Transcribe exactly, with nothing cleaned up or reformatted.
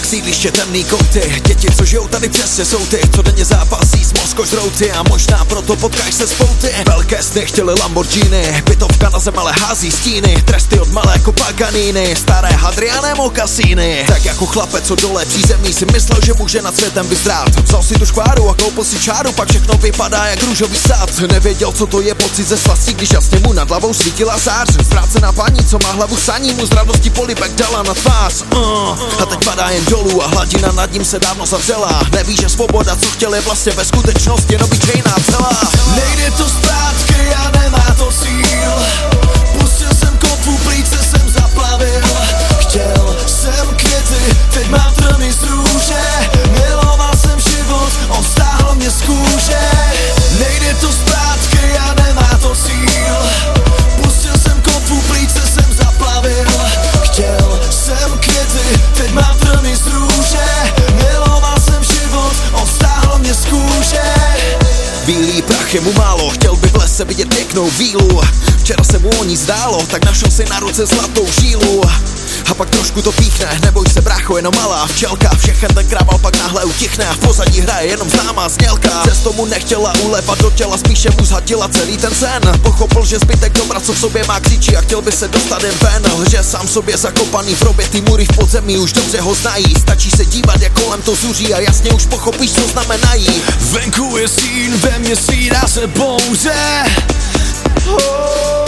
sídliště temný kouty. Děti, co žijou tady přesně, jsou ty, co denně zápasí s mozkožrouty. A možná proto potkáš se spouty. Velké sny chtěli Lamborghini, bytovka na zem ale hází stíny. Tresty od malé jako Paganini, staré Hadriané mokasíny. Tak jako chlapec, co dole přízemí si myslel, že může nad světem vystrát. Vzal si tu škváru a koupil si čáru, pak všechno vypadá jak růžový sad. Nevěděl, co to je pocit ze slastí, když jasně mu nad hlavou svítila zář. Zvrácená paní, co má hlavu saní, mu z radosti polibek dala na tvář. uh. A teď padá jen dolů a hladina nad ním se dávno zavřela. Neví, že svoboda, co chtěl, je vlastně ve skutečnosti jen obyčejná celá. Nejde to zpátky a nemá to cíl. Pustil jsem kotvu, plíce jsem zaplavil. Chtěl jsem květy, teď mám trny z růže. Miloval jsem život, on stáhl mě z kůže. Nejde to zpátky a nemá to cíl. Pustil jsem kotvu, plíce jsem zaplavil. Chtěl jsem květy, teď mám trny z růže. Miloval jsem život, on stáhl mě z kůže. Bílý prach je mu málo, chtěl by v lese vidět pěknou vílu. Včera se mu o ní zdálo, tak našel si na ruce zlatou žílu. A pak trošku to píchne, neboj se brácho, jenom malá včelka. Všechen ten krával pak náhle utichne a v pozadí hraje jenom známá znělka. Přesto mu nechtěla ulevat do těla, spíše mu zhatila celý ten sen. Pochopil, že zbytek dobra, co v sobě má, křičí a chtěl by se dostat jen ven. Lže sám sobě zakopaný v hrobě, ty mury v podzemí už dobře ho znají. Stačí se dívat, jak kolem to zuří a jasně už pochopíš, co znamenají. Venku je stín, ve mně střídá se bouře. Oh.